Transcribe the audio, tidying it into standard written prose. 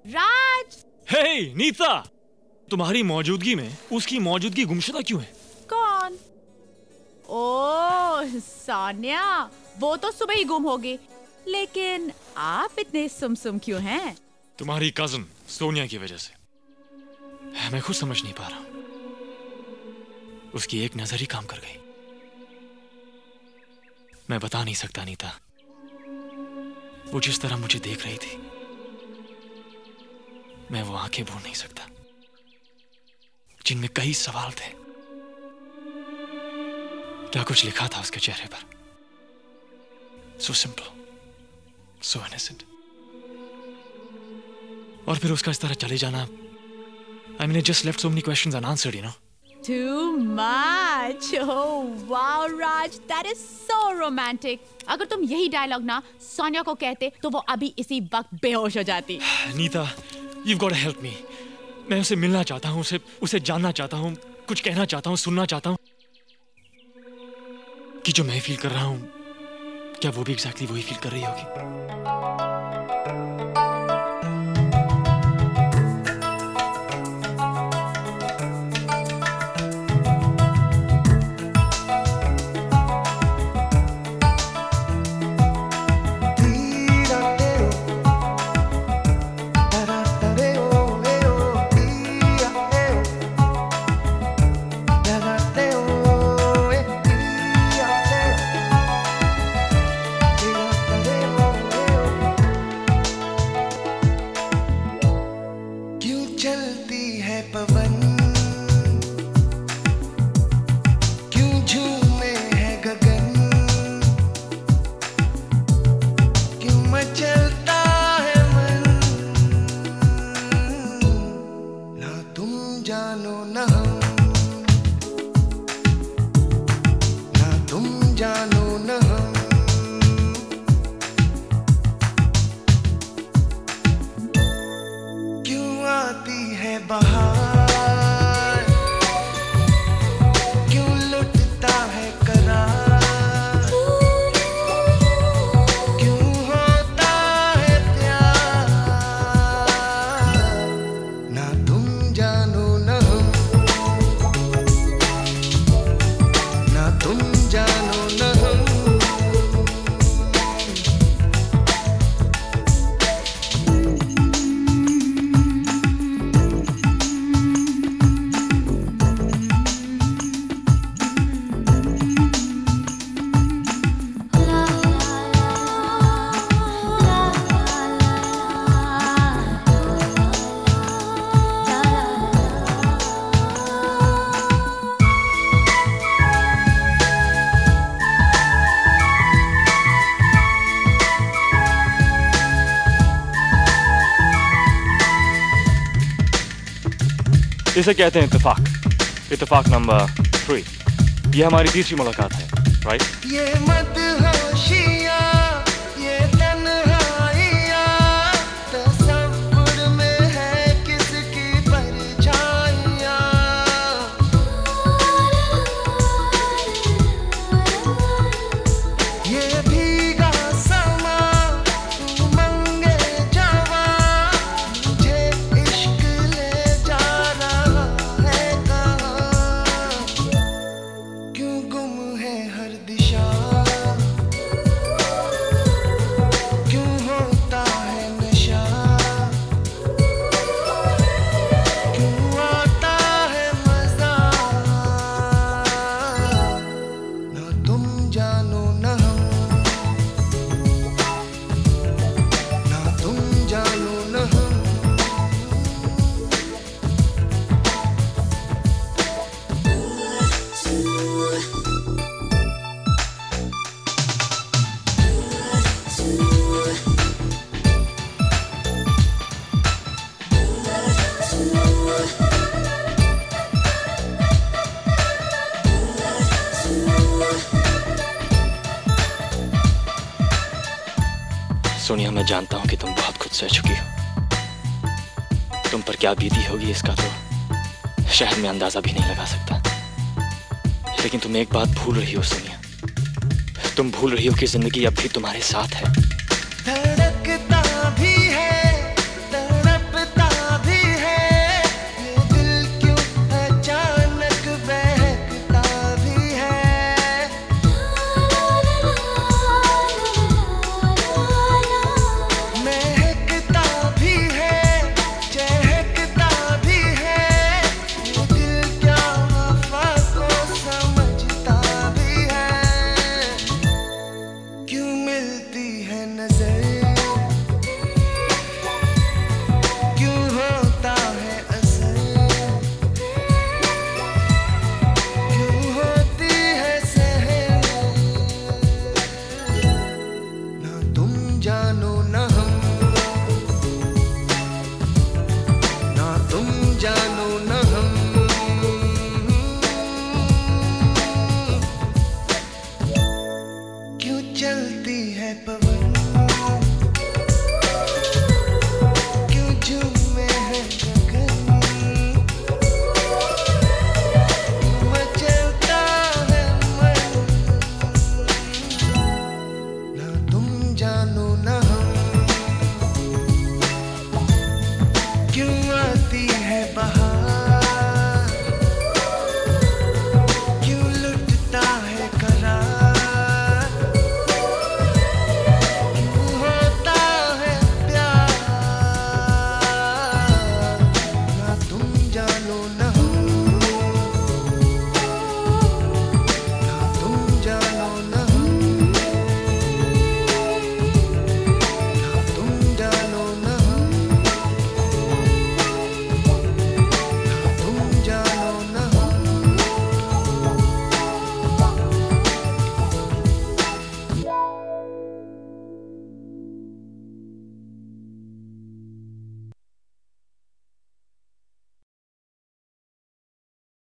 राज! हे नीता, तुम्हारी मौजूदगी में उसकी मौजूदगी गुमशुदा क्यों है? कौन? ओह सान्या, वो तो सुबह ही गुम होगी, लेकिन आप इतने सुम क्यों हैं? तुम्हारी कजन सोनिया की वजह से। मैं खुद समझ नहीं पा रहा। उसकी एक नजर ही काम कर गई। मैं बता नहीं सकता नीता, वो जिस तरह मुझे देख रही थी, मैं वो आंखें भूल नहीं सकता जिनमें कई सवाल थे। क्या कुछ लिखा था उसके चेहरे पर, सो सिंपल, सो इनोसेंट। और फिर उसका इस तरह चले जाना, I mean, it just left so many questions unanswered, you know. Too much. Oh wow, Raj, that is so romantic. अगर तुम यही डायलॉग ना सोनिया को कहते तो वो अभी इसी वक्त बेहोश हो जाती। Nita, you've got to help me. मैं उसे मिलना चाहता हूँ, उसे जानना चाहता हूँ, कुछ कहना चाहता हूँ, सुनना चाहता हूँ कि जो मैं फील कर रहा हूँ, क्या वो भी exactly वही फील कर रही होगी? इसे कहते हैं इत्तेफाक। इत्तेफाक नंबर 3। ये हमारी तीसरी मुलाकात है, राइट? ये मदहोशियाँ, ये तन्हाइयाँ, तसव्वुर में है किसकी परछाइयाँ। ये भीगा समा, उमंगे जवां, मुझे इश्क ले जा रहा है कहाँ। क्यों गुम है हर दिशा, क्यों होता है नशा, क्यों आता है मजा। ना तुम जानो ना हम, ना तुम जानो ना हम। सोनिया, मैं जानता हूं कि तुम बहुत खुद सह चुकी हो। तुम पर क्या बीती होगी इसका तो शायद मैं अंदाजा भी नहीं लगा सकता। लेकिन तुम एक बात भूल रही हो सोनिया, तुम भूल रही हो कि जिंदगी अब भी तुम्हारे साथ है।